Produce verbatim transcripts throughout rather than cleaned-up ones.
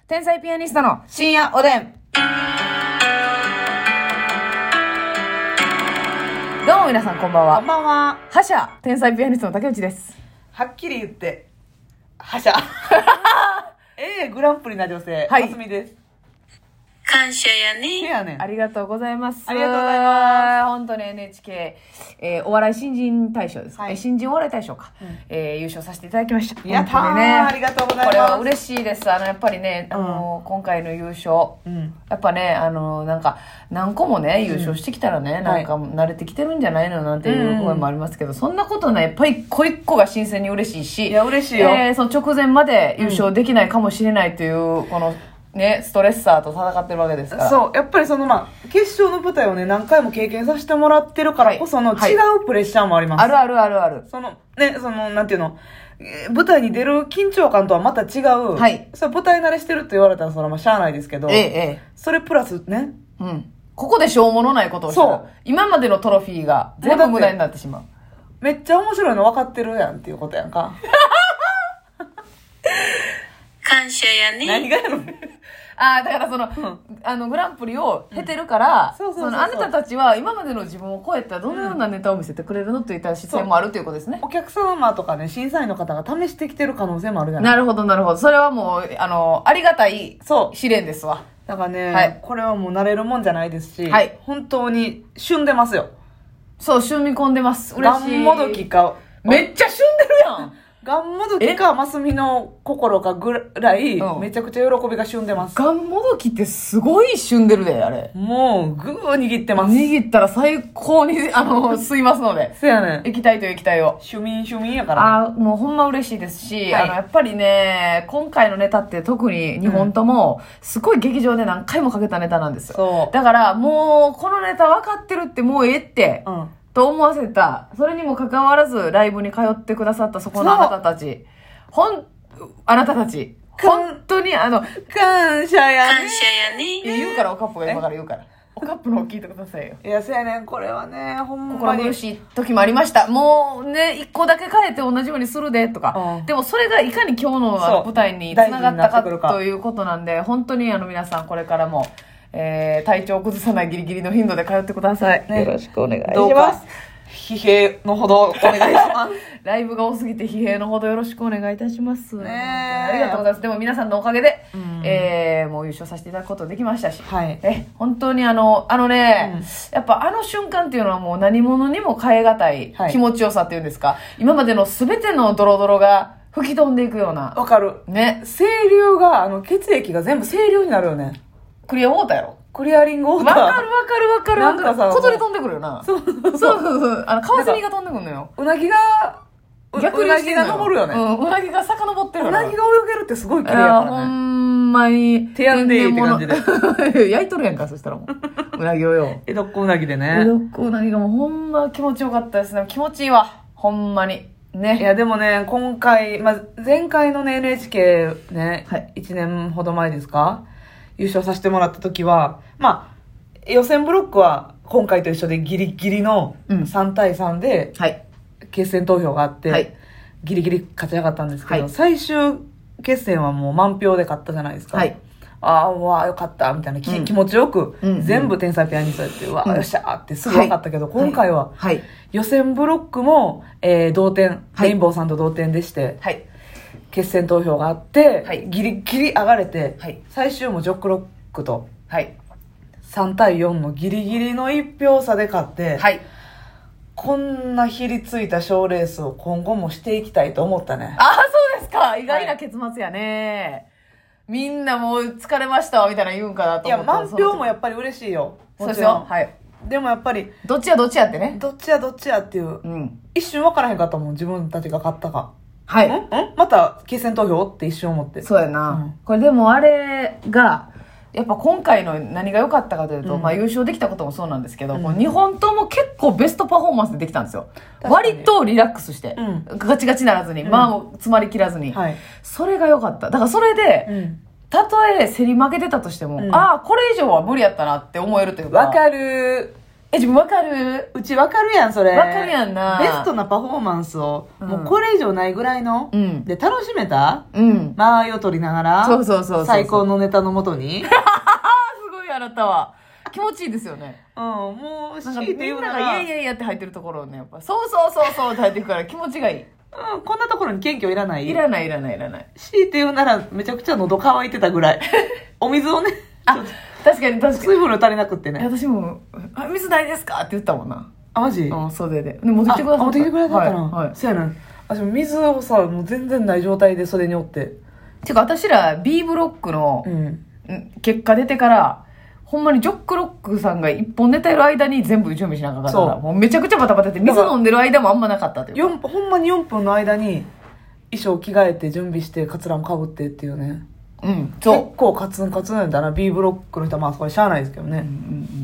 天才ピアニストの深夜おでん。どうも皆さんこんばんは。 こんばんは。 覇者天才ピアニストの竹内です。 はっきり言って覇者ええグランプリな女性、 はい、 ますみです。 感謝やね。 やねん。 ありがとうございます。 ありがとうございます。 本当に エヌエイチケー、えー、お笑い新人大賞ですか、はい、新人お笑い大賞か、うん、えー、優勝させていただきました。 やったー、ね、ありがとうございます。 これは嬉しいです。あのやっぱりね、あの、うん、今回の優勝、うん、やっぱね、あのなんか何個もね優勝してきたらね、うん、なんか慣れてきてるんじゃないのなんていう声もありますけど、うん、そんなことない。やっぱり一個一個が新鮮に嬉しいし、 いや嬉しいよ、 えー、その直前まで優勝できないかもしれないという、うん、このね、ストレッサーと戦ってるわけですから。 そう、やっぱりそのまあ決勝の舞台をね何回も経験させてもらってるからこその違うプレッシャーもあります。 はいはい、あるあるあるある。 そのね、そのなんていうの、舞台に出る緊張感とはまた違う。はい。それ舞台慣れしてるって言われたらそれはまあしゃあないですけど。ええええ。それプラスね。 うん。ここでしょうものないことをしたら、そう。今までのトロフィーが全部無駄になってしまう。 めっちゃ面白いの分かってるやんっていうことやんか。 感謝やね。 何がやろね。 ああ、だからその、うん、あの、グランプリを経てるから、その、あなたたちは今までの自分を超えたどのようなネタを見せてくれるのといった姿勢もあるということですね。 お客様とかね、審査員の方が試してきてる可能性もあるじゃない。 なるほど、なるほど。それはもう、あの、ありがたい試練ですわ。 だからね、はい、これはもう慣れるもんじゃないですし、はい、本当に旬でますよ。 そう、旬み込んでます。嬉しい。 ガンもどきか。 めっちゃ旬でるやん。 ガンもどきかマスミの心かぐらい、うん、めちゃくちゃ喜びが旬でます。 ガンもどきってすごい旬でるで、あれ。 もう、ぐー握ってます。 握ったら最高に、あの、吸いますので。 そうやねん。 液体と液体を。 趣味趣味やからね。あ、もうほんま嬉しいですし、はい、あの、やっぱりね、今回のネタって特ににほんとも、すごい劇場で何回もかけたネタなんですよ。そう。だから、もう、このネタ分かってるってもうええって。うん。と思わせた。それにもかかわらず、ライブに通ってくださったそこのあなたたち。ほん、あなたたち。本当にあの、 感謝やね。 感謝やね。 言うから、おカップが今から言うから。おカップの方聞いてくださいよ。 いや、そうやねん。これはね、ほんまに。 心苦しい時もありました。もうね、一個だけ変えて同じようにするで、とか。うん、でもそれがいかに今日の舞台につながったかということなんで、本当にあの皆さんこれからも、えー、体調を崩さないギリギリの頻度で通ってください、ね、よろしくお願いします。どうか疲弊のほどお願いしますライブが多すぎて疲弊のほどよろしくお願いいたしますね。ありがとうございます。でも皆さんのおかげで、うん、えー、もう優勝させていただくことできましたし、はい、え本当にあのあのね、うん、やっぱあの瞬間っていうのはもう何者にも変え難い気持ちよさっていうんですか、はい、今までの全てのドロドロが吹き飛んでいくような。 わかるね。清流があの血液が全部清流になるよね。 クリアウォーターやろ。 クリアリングウォーター。 わかるわかるわかる。なんかさ、小鳥飛んでくるよな。そうそうそう。あの、カワセミが飛んでくるのよ。 うなぎが、逆にうなぎが登るよね。 うん、うなぎが遡ってるよ。うなぎが泳げるってすごい綺麗やからね。 ほんまに。 手やんでいいって感じで。 焼いとるやんか、そしたらもう。うなぎをよ。 江戸っ子うなぎでね。 江戸っ子うなぎがもうほんま気持ちよかったですね。気持ちいいわ。ほんまに。ね。 いや、でもね、今回、まあ、前回のね、エヌエイチケー ね、はい、いちねんほど前ですか？優勝させてもらった時は、まあ、予選ブロックは今回と一緒でギリギリのさんたいさんで決選投票があって、はい、ギリギリ勝ち上がったんですけど、はい、最終決戦はもう満票で勝ったじゃないですか。はい、ああ、うわあ、よかったみたいな、うん、気持ちよく、うん、全部天才ピアニストやって、うん、うわあ、よっしゃーってすぐ分かったけど、はい、今回は予選ブロックも、えー、同点、レインボーさんと同点でして、はい、決選投票があって、はい、ギリギリ上がれて、はい、最終もジョックロックと、はい、さんたいよんのギリギリのいち票差で勝って、はい、こんなひりついた賞レースを今後もしていきたいと思ったね。 ああ、そうですか。意外な結末やね。はい、みんなもう疲れましたわみたいな言うんかなと思った。 いや、満票もやっぱり嬉しいよ。 そうですよ。はい。 でもやっぱりどっちやどっちやってね。 どっちやどっちやっていう、うん、一瞬分からへんかったもん、自分たちが勝ったか。 はい。 んんまた決選投票って一瞬思って。 そうやな。うん、これでもあれが、やっぱ今回の何が良かったかというと、うん、まあ優勝できたこともそうなんですけど、うん、にほんとも結構ベストパフォーマンスでできたんですよ。割とリラックスして、うん、ガチガチならずに、うん、まあもう詰まりきらずに、はい、それが良かった。だからそれで、うん、たとえ競り負けてたとしても、うん、ああ、これ以上は無理やったなって思えるというか。 わかる。 え、自分わかる？ うちわかるやん、それ。 わかるやんな。 ベストなパフォーマンスを、 うんもうこれ以上ないぐらいの、 うん、 で、楽しめたうん。 間合いを取りながら、 そうそうそうそう。 最高のネタのもとに。 すごいあなたは。気持ちいいですよね。 うん、もう、 なんか強いてみんな言うなら、 がイエイイエイやって入ってるところをね、やっぱ、そうそうそうそうって入ってるから気持ちがいい。 うん、こんなところに謙虚いらないいらないいらないいらない。 強いて言うなら、めちゃくちゃ喉乾いてたぐらい。お水をね、 あ、確かに確かに。 水分量足りなくってね。 私も、あ、水ないですかって言ったもんな。 あ、マジ？ うん、袖で。で、持ってきてくださった。 持ってきてくれたったな。 はい。はい、 そうやな。私も水をさ、もう全然ない状態で袖におって。 てか、私ら B ブロックの、うん、結果出てから、ほんまにジョックロックさんが一本寝てる間に全部準備しなかったから、もうめちゃくちゃバタバタって水飲んでる間もあんまなかったっていう。 ほんまによんぷんの間に衣装着替えて準備してカツラもかぶってっていうね。うん。そう。結構カツンカツンなんだな。B ブロックの人はまあそこでしゃあないですけどね。うんうんうん、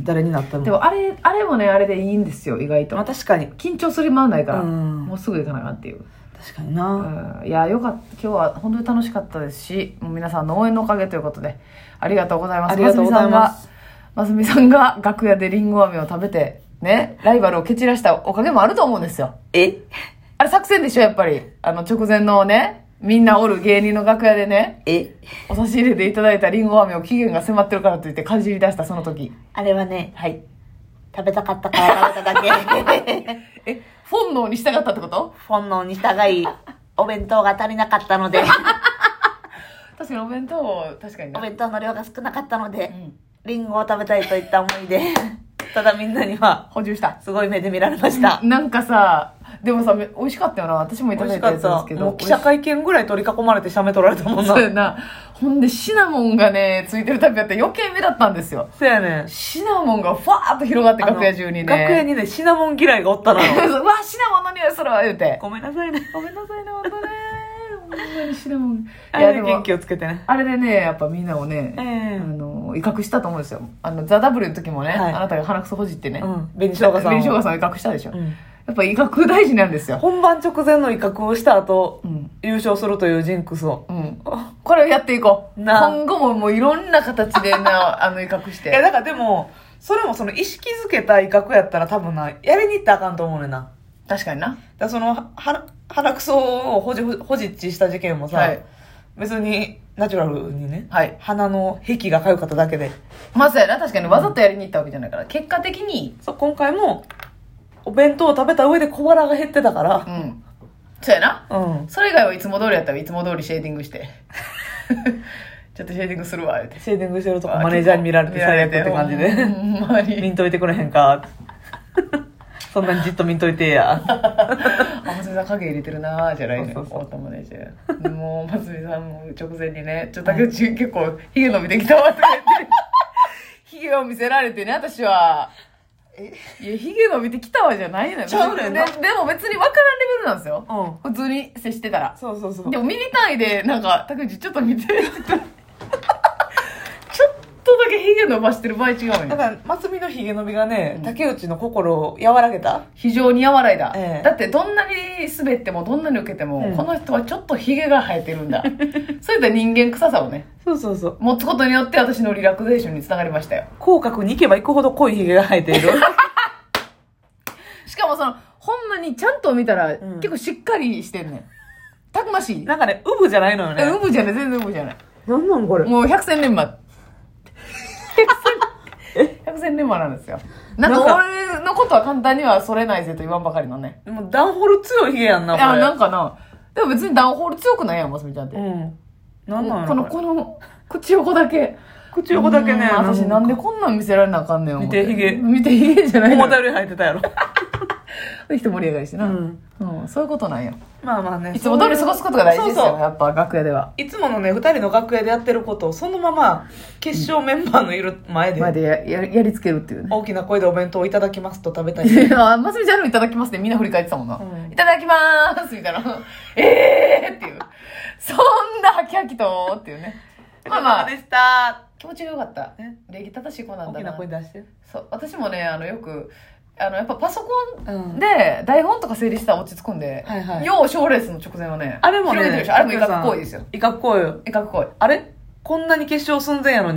誰になったの。 でもあれ、あれもね、あれでいいんですよ、意外と。 まあ確かに。 緊張するまんないから、うん、もうすぐ行かなあかんっていう。 確かにな、 うん、いやよかった。今日は本当に楽しかったですし、もう皆さんの応援のおかげということでありがとうございます。 ありがとうございます。 ますみさんが楽屋でリンゴ飴を食べてね、ライバルを蹴散らしたおかげもあると思うんですよ。 えあれ作戦でしょ、やっぱり。あの直前のね、みんなおる芸人の楽屋でね、 えお差し入れでいただいたリンゴ飴を期限が迫ってるからと言ってかじり出したその時。 あれはね、 はい、 食べたかったから食べただけ。 え、本能に従ったってこと？ 本能に従いお弁当が足りなかったので確かにお弁当、確かに、ね、 お弁当の量が少なかったので、うん、リンゴを食べたいといった思いでただみんなには補充した。 すごい目で見られました。 なんかさ、でもさ、美味しかったよな。私もいただいたやつですけど。 もう記者会見ぐらい取り囲まれて写メ撮られたもんな。 そうやな。ほんでシナモンがね、ついてるタイプやって余計目立ったんですよ。 そうやね。 シナモンがファーっと広がって楽屋中にね。 楽屋にね、シナモン嫌いがおったのよ。 うわ、シナモンの匂いするわ、言うて。 ごめんなさいね。 ごめんなさいね、ほんとね。ほんまにシナモン。 いや、でも元気をつけてね。 あれでね、やっぱみんなをね、えー、あの、威嚇したと思うんですよ。あの、ザ・ダブルの時もね、はい、あなたが鼻くそほじってね。うん。紅しょうがさん。紅しょうがさんを威嚇したでしょ。うん、やっぱ威嚇大事なんですよ。 本番直前の威嚇をした後、うん、優勝するというジンクスを。うん。 これをやっていこう。今後ももういろんな形でな、あの威嚇して。 いや、だからでも、それもその意識づけた威嚇やったら多分な、やりに行ったらあかんと思うねんな。 確かにな。だからその、は、鼻くそをほじ、ほじっちした事件もさ、はい、別にナチュラルにね、はい、鼻の壁が痒かっただけで。 まずやな、確かにわざとやりに行ったわけじゃないから、結果的に。 そう、今回も、お弁当を食べた上で小腹が減ってたから。うん。 そうやな。うん。それ以外はいつも通りやったらいつも通りシェーディングして。ちょっとシェーディングするわ、言うて。 シェーディングしてるとこマネージャーに見られて最悪って感じで。ほんまに。見んといてくれへんか。そんなにじっと見んといてや。 あ、松見さん影入れてるなーじゃないの。そうそうそう。オートマネージャー。もう、松見さんも直前にね、ちょっとだけ結構、ヒゲ伸びてきたわって言って。ヒゲを見せられてね、私は。えいや、ヒゲ伸びてきたわじゃないのよ。ちゃうねんな。でも別に分からんレベルなんですよ。うん。普通に接してたら。そうそうそう。でもミリ単位で、なんか、竹内ちょっと見て。ちょっとだけヒゲ伸ばしてる場合違うよ。 だから、松見のヒゲ伸びがね、うん、竹内の心を和らげた。 非常に和らいだ。ええ、だってどんなに滑ってもどんなに受けても、うん、この人はちょっとヒゲが生えてるんだ。そういった人間臭さをね。 そうそうそう。 持つことによって私のリラクゼーションにつながりましたよ。 口角に行けば行くほど濃いヒゲが生えている。 しかもその、ほんまにちゃんと見たら、うん、結構しっかりしてんねん。たくましい。 なんかね、ウブじゃないのよね。 ウブじゃない、全然ウブじゃない。 なんなんこれ。 もう百戦錬磨。百戦錬磨なんですよ。なんか俺のことは簡単にはそれないぜと言わんばかりのね。 でもダンホール強いヒゲやんな、これ。 いや、なんかな。でも別にダンホール強くないやん、ますみちゃんって。うん。 なんなんこの、この、口横だけ。 口横だけね。 私なんでこんなん見せられなあかんねん。 見てヒゲ。 見てヒゲじゃないの。 思ったより生えてたやろ。 人盛り上がりしてな、うんうん、そういうことなんよ。 まあまあね、 いつも通り過ごすことが大事ですよ。そうそう、やっぱ楽屋では。 いつものね、二人の楽屋でやってることをそのまま決勝メンバーのいる前で、うん、 前で や, や, やりつけるっていうね。 大きな声でお弁当をいただきますと食べたい。 あ、ますみちゃんのいただきますってみんな振り返ってたもんな。うん、いただきまーすみたいな。えーっていう。そんなハキハキとっていうね。 まあまあ。でした。 気持ちが良かった。礼儀正しい子なんだな。 大きな声出して。 そう。私もね、あの、よく、あの、やっぱパソコンで台本とか整理したら落ち着くんで、うん、はいはい。要賞レースの直前はね、 あれもね、 あれも威嚇行為ですよ。 威嚇行為よ。 威嚇行為。 あれこんなに決勝寸前やのに、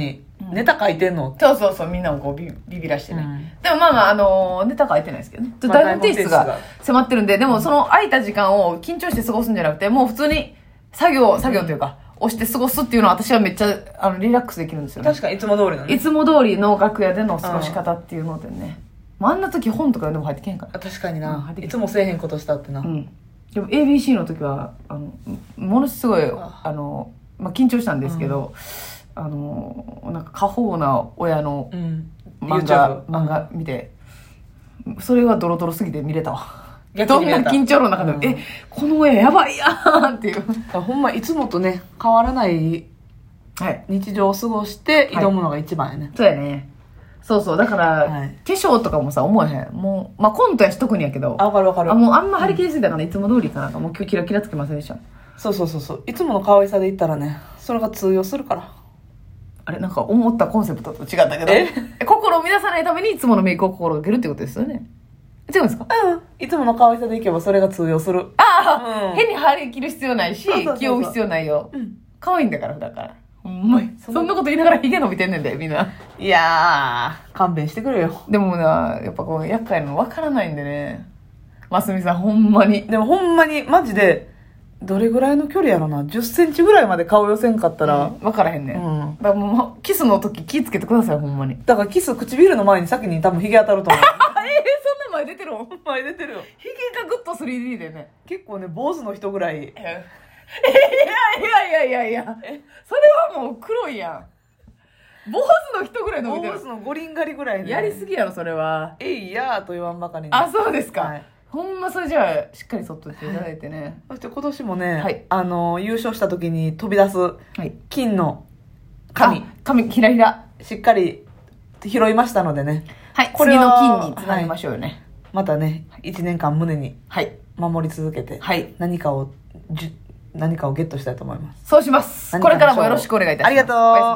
ネタ書いてんの？ そうそうそう、みんなをこうビビビらしてね、うん、でもまあまあ、あのー、ネタ書いてないですけどね、まあ、台本提出が迫ってるんで、でもその空いた時間を緊張して過ごすんじゃなくて、もう普通に作業作業というか、うん、押して過ごすっていうのは私はめっちゃあのリラックスできるんですよね。 確かにいつも通りのね、 いつも通りの楽屋での過ごし方っていうのでね、うん、あんな時本とかでも入ってけへんから。 確かにな、うん、いつもせえへんことしたってな、うん、 でも エービーシー の時はあのものすごいあの、まあ、緊張したんですけど、うん、あのなんか過保護な親の漫画、うん、漫画見て、それがドロドロすぎて見れたわ。どんな緊張の中でも、うん、えこの親やばいやんっていう。 ほんまいつもとね変わらない日常を過ごして挑むのが一番やね、はい、 そうやね。そうそう、だから、はい、化粧とかもさ思えへん。もうまあコントやし特にやけど、 あ、わかるわかる。 あ、もうあんま張り切りすぎたから、ね、うん、いつも通りかな。もう今日キラキラつけませんでした。 そうそうそうそう、いつもの可愛さで言ったらね、それが通用するから。 あれ、なんか思ったコンセプトと違ったけど、え心を乱さないためにいつものメイクを心がけるってことですよね。違うんですか？ うん、いつもの可愛さでいけばそれが通用する。 ああ、うん、変に張り切る必要ないし、気負う必要ないよ、うん、可愛いんだから。だからほんまにそんなこと言いながらヒゲ伸びてんねんでみんな。 いやー勘弁してくれよ。 でもな、やっぱこう厄介なの分からないんでね、ますみさんほんまに。 でもほんまにマジでどれぐらいの距離やろな、じゅっセンチぐらいまで顔寄せんかったら、 うん、分からへんねん、うん、だからもうキスの時気ぃつけてくださいほんまに。 だからキス唇の前に先に多分ヒゲ当たると思う。 えー、そんな前出てるの？ 前出てるよ。 ヒゲがグッと スリーディー でね、 結構ね坊主の人ぐらい。いやいやいやいやいや、それはもう黒いやん。坊主の人ぐらい伸びてる。 坊主の五輪狩りぐらいね。 やりすぎやろそれは。 えいやーと言わんばかりに。 あ、そうですか、はい、ほんまそれじゃあしっかりそっといていただいてね、はい、 そして今年もね、 はい、 あの優勝した時に飛び出す金の紙、 はい、紙ひらひらしっかり拾いましたのでね、 はい、これの金につなぎましょうよね、はい、 またねいちねんかん胸に守り続けて、はい、何かをじゅ何かをゲットしたいと思います。 そうします。これからもよろしくお願いいたします。 ありがとう。